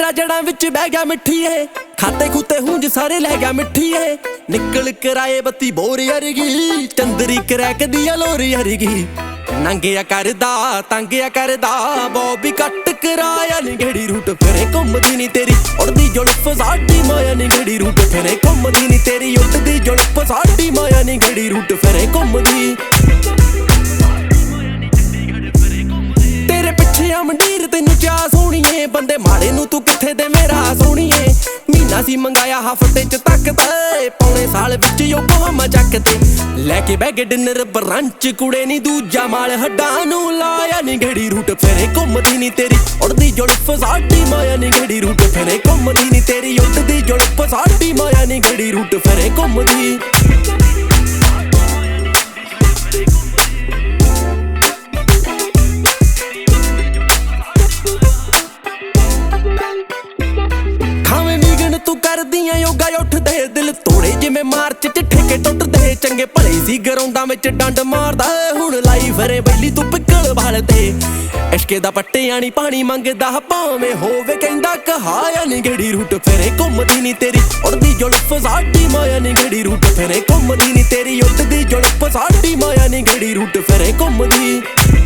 ਤੇਰਾ ਜੜਾਂ ਵਿੱਚ ਬਹਿ ਗਿਆ ਮਿੱਠੀਏ, ਖਾਤੇ ਖੂਤੇ ਹੁੰਜ ਸਾਰੇ ਲੈ ਗਿਆ ਮਿੱਠੀਏ। ਨਿਕਲ ਕਰਾਏ ਬੱਤੀ ਬੋਰ ਅਰਗੀ, ਚੰਦਰੀ ਕਰੈਕ ਦੀ ਲੋਰੀ ਅਰਗੀ। ਨੰਗਿਆ ਕਰਦਾ ਤੰਗਿਆ ਕਰਦਾ ਬੋਬੀ ਕੱਟ ਕਰਾਇਆ ਨੀ ਗੜੀ ਰੂਟ ਫਿਰੇ ਘੁੰਮਦੀ ਨੀ ਤੇਰੀ ਉੜਦੀ ਜੁਲਫ ਸਾਡੀ ਮਾਇਆ ਨੀ ਗੜੀ ਰੂਟ ਫਿਰੇ ਘੁੰਮਦੀ ਨੀ ਤੇਰੀ ਉੱਡਦੀ ਜੁਲਫ ਸਾਡੀ ਮਾਇਆ ਨੀ ਗੜੀ ਰੂਟ ਫਿਰੇ ਘੁੰਮਦੀ। ਤੇਰੇ ਪਿੱਛੇ ਆ ਮੰਡੀਰ ਤੈਨੂੰ ਚਾਹ ਸੋਹਣੀਏ, ਬੰਦੇ ਮਾੜੇ ਨੂੰ ਤੂੰ ਕਿੱਥੇ ਦੇ ਮੇਰਾ ਸੋਹਣੀਏ। ਮਹੀਨਾ ਸੀ ਮੰਗਾਇਆ ਹਫਤੇ ਚ ਤੱਕਦੇ, ਪੌਣੇ ਸਾਲ ਵਿੱਚ ਯੋਕੋਹਾਮਾ ਚੱਕਦੇ। ਲੈ ਕੇ ਬਹਿ ਗਏ ਡਿਨਰ ਬਰੰਚ ਕੁੜੇ ਨੀ ਦੂਜਾ ਮਾਲ ਹੱਡਾਂ ਨੂੰ ਲਾਇਆ ਨੀ ਗੜੀ ਰੂਟ ਫਿਰੇ ਘੁੰਮਦੀ ਨੀ ਤੇਰੀ ਉੜਦੀ ਜੁਲਫ ਸਾਡੀ ਮਾਇਆ ਨੀ ਗੜੀ ਰੂਟ ਫਿਰੇ ਘੁੰਮਦੀ ਨੀ ਤੇਰੀ ਉੱਡਦੀ ਜੁਲਫ ਸਾਡੀ ਮਾਇਆ ਨੀ ਗੜੀ ਰੂਟ ਫਿਰੇ ਘੁੰਮਦੀ। ਤੂੰ ਕਰਦੀਆਂ ਯੋਗਾ ਉੱਠਦੇ ਦਿਲ ਤੋੜੇ ਜਿਵੇਂ ਮਾਰਚ ਚ ਠੇਕੇ ਟੁੱਟਦੇ। ਚੰਗੇ ਭਲੇ ਸੀ ਗਰਾਊਂਡਾਂ ਵਿੱਚ ਡੰਡ ਮਾਰਦਾ, ਹੁਣ ਲਾਈ ਫਿਰੇ ਬੈਲੀ ਤੂੰ ਪਿੱਕਲ ਵਾਲ ਤੇ। ਇਸ਼ਕੇ ਦਾ ਪੱਟਿਆਂ ਨੀ ਪਾਣੀ ਮੰਗਦਾ ਭਾਵੇਂ ਹੋਵੇ ਕਹਿੰਦਾ ਕਹਾਇਆ ਨੀ ਗੜੀ ਰੂਟ ਫਿਰੇ ਘੁੰਮਦੀ ਨੀ ਤੇਰੀ ਉੜਦੀ ਜੁਲਫ ਸਾਡੀ ਮਾਇਆ ਨੀ ਗੜੀ ਰੂਟ ਫਿਰੇ ਘੁੰਮਦੀ ਨੀ ਤੇਰੀ ਉੱਡਦੀ ਜੁਲਫ ਸਾਡੀ ਮਾਇਆ ਨੀ ਗੜੀ ਰੂਟ ਫਿਰੇ ਘੁੰਮਦੀ।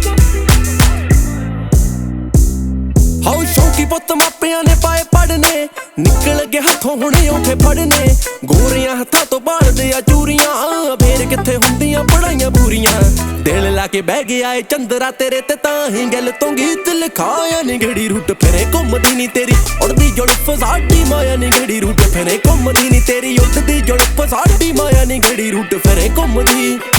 ਹਾਉ ਸ਼ੌਂਕੀ ਪੁੱਤ ਮਾਪਿਆਂ ਨੇ ਪਾਏ ਪੜਨੇ, ਨਿਕਲ ਗਏ ਹੱਥੋਂ ਹੁਣੇ ਔਖੇ ਫੜਨੇ। ਗੋਰੀਆਂ ਹੱਥਾਂ ਤੋਂ ਬਾਲਦੇ ਆ ਚੂਰੀਆਂ, ਫੇਰ ਕਿੱਥੇ ਹੁੰਦੀਆਂ ਪੜਾਈਆਂ ਪੂਰੀਆਂ। ਦਿਲ ਲਾ ਕੇ ਬਹਿ ਗਿਆ ਏ ਚੰਦਰਾ ਤੇਰੇ ਤੇ, ਤਾਂ ਹੀ ਗੱਲ ਤੋਂ ਗੀਤ ਲਿਖਾਇਆ ਨੀ ਗੜੀ ਰੂਟ ਫਿਰੇ ਘੁੰਮਦੀ ਨੀ ਤੇਰੀ ਉੜਦੀ ਜੁਲਫ ਸਾਡੀ ਮਾਇਆ ਨੀ ਗੜੀ ਰੂਟ ਫਿਰੇ ਘੁੰਮਦੀ ਨੀ ਤੇਰੀ ਉੱਡਦੀ ਜੁਲਫ ਸਾਡੀ ਮਾਇਆ ਨੀ ਗੜੀ ਰੂਟ ਫਿਰੇ ਘੁੰਮਦੀ।